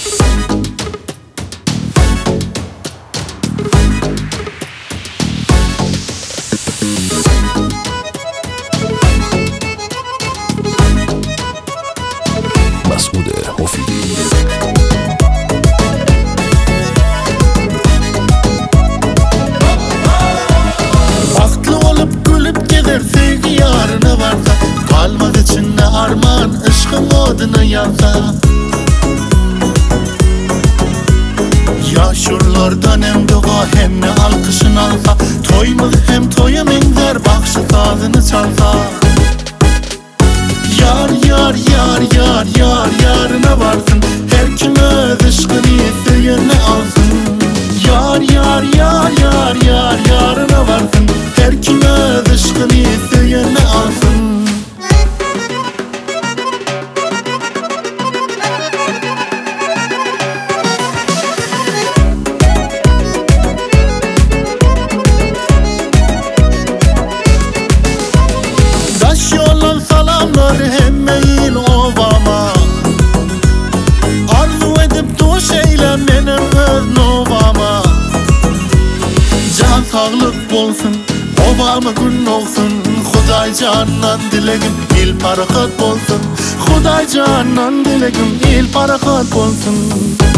Kalmadı içinde arman, ışkın odunu yansa. Yaşurlardan hem dua hem ne alkışın alsa. Toymuz hem toyum enzer, bakşı sazını çalsa. Yar yar yar yar yar yarına varsın. Her kim öz ışkını isteyene alsın. Yar yar yar yar yar yarına varsın. Her kim öz ışkını isteyene alsın. Hemmeyin ovama arzu edip duş eylem benim öz novama. Can sağlık bolsun, ovamı gün olsun. Huday candan dilegim il parakat bolsun. Huday candan dilegim il parakat bolsun.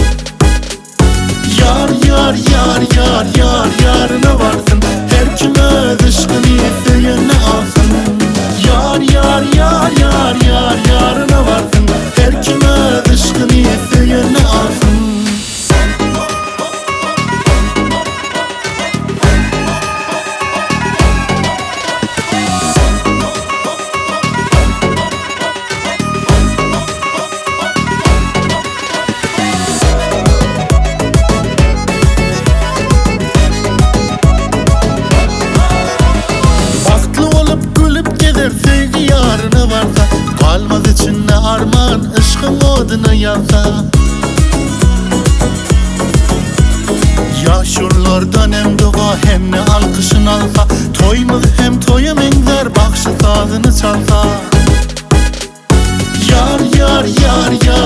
Yar yar yar yar yar yarına varsın. Her kim öz ışkını isteyene alsın. Yar yar yar yar yar yarına varsın. Her kim öz ışkını isteyene alsın. Sevgi yarına varsa, kalmaz içinde arman, ışkın odunu yansa. Yaşurlardan hem dua hem ne alkışın alsa. Toymuz hem toyum enzer, bakşı sazını çalsa. Yar yar yar yar